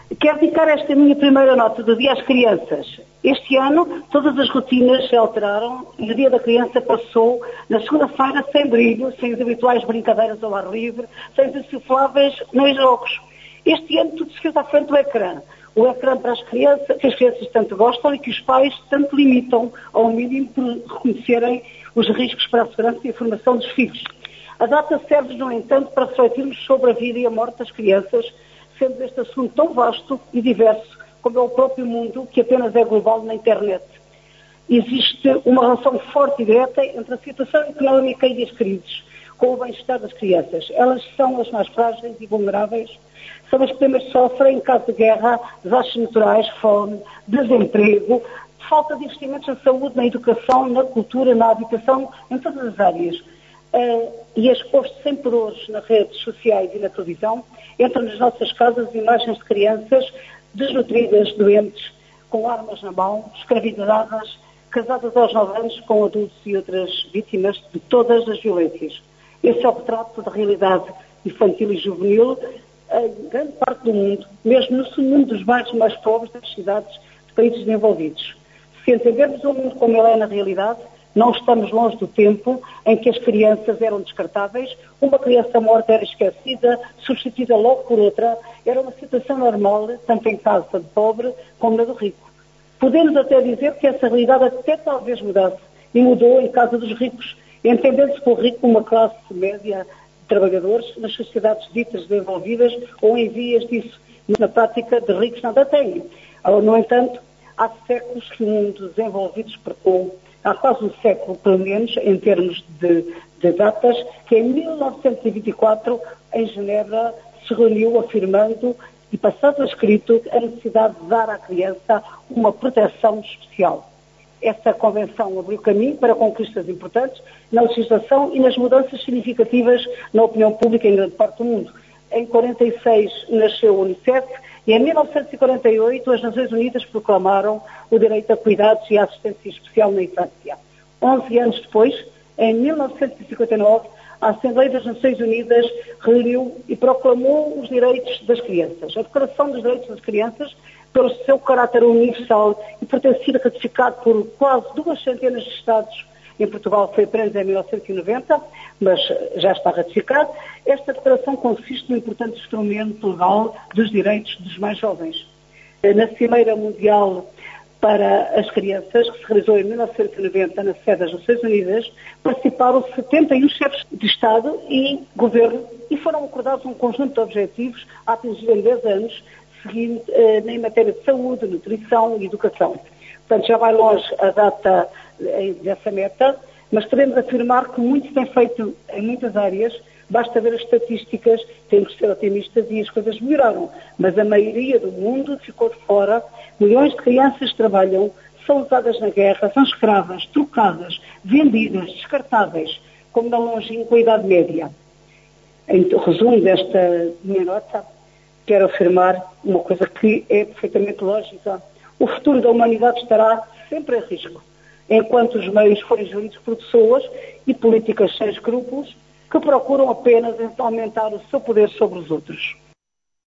Quero dedicar esta minha primeira nota do Dia às Crianças. Este ano, todas as rotinas se alteraram e o Dia da Criança passou na segunda-feira sem brilho, sem as habituais brincadeiras ao ar livre, sem os insufláveis nem jogos. Este ano tudo se fez à frente do ecrã. O ecrã para as crianças, que as crianças tanto gostam e que os pais tanto limitam ao mínimo por reconhecerem os riscos para a segurança e a formação dos filhos. A data serve, no entanto, para refletirmos sobre a vida e a morte das crianças, sendo este assunto tão vasto e diverso como é o próprio mundo, que apenas é global na internet. Existe uma relação forte e direta entre a situação económica e as crises, com o bem-estar das crianças. Elas são as mais frágeis e vulneráveis, são as que primeiras sofrem em caso de guerra, desastres naturais, fome, desemprego, falta de investimentos na saúde, na educação, na cultura, na habitação, em todas as áreas. E exposto sem pudores nas redes sociais e na televisão, entram nas nossas casas imagens de crianças desnutridas, doentes, com armas na mão, escravizadas, casadas aos 9 anos com adultos e outras vítimas de todas as violências. Esse é o retrato da realidade infantil e juvenil em grande parte do mundo, mesmo no mundo dos bairros mais pobres das cidades de países desenvolvidos. Se entendermos o mundo como ele é na realidade, não estamos longe do tempo em que as crianças eram descartáveis, uma criança morta era esquecida, substituída logo por outra, era uma situação normal, tanto em casa de pobre como na do rico. Podemos até dizer que essa realidade até talvez mudasse, e mudou em casa dos ricos, entendendo-se por rico uma classe média de trabalhadores nas sociedades ditas desenvolvidas ou em vias disso. Na prática, de ricos nada têm. No entanto, há séculos que o mundo desenvolvido despertou, há quase um século, pelo menos, em termos de datas, que em 1924, em Genebra, se reuniu afirmando e passando a escrito a necessidade de dar à criança uma proteção especial. Essa convenção abriu caminho para conquistas importantes na legislação e nas mudanças significativas na opinião pública em grande parte do mundo. Em 1946 nasceu a Unicef e em 1948 as Nações Unidas proclamaram o direito a cuidados e a assistência especial na infância. 11 anos depois, em 1959, a Assembleia das Nações Unidas reuniu e proclamou os direitos das crianças. A Declaração dos Direitos das Crianças, pelo seu caráter universal e por ter sido ratificado por quase 200 de Estados, em Portugal foi apenas em 1990, mas já está ratificado. Esta declaração consiste num importante instrumento legal dos direitos dos mais jovens. Na Cimeira Mundial para as Crianças, que se realizou em 1990 na sede das Nações Unidas, participaram 71 chefes de Estado e Governo e foram acordados um conjunto de objetivos a atingir em 10 anos, seguindo em matéria de saúde, nutrição e educação. Portanto, já vai longe a data dessa meta, mas podemos afirmar que muito se tem feito em muitas áreas. Basta ver as estatísticas, temos que ser otimistas e as coisas melhoraram. Mas a maioria do mundo ficou de fora. Milhões de crianças trabalham, são usadas na guerra, são escravas, trocadas, vendidas, descartáveis, como na longínqua Idade Média. Em resumo desta minha nota, quero afirmar uma coisa que é perfeitamente lógica. O futuro da humanidade estará sempre em risco, enquanto os meios forem geridos por pessoas e políticas sem escrúpulos que procuram apenas aumentar o seu poder sobre os outros.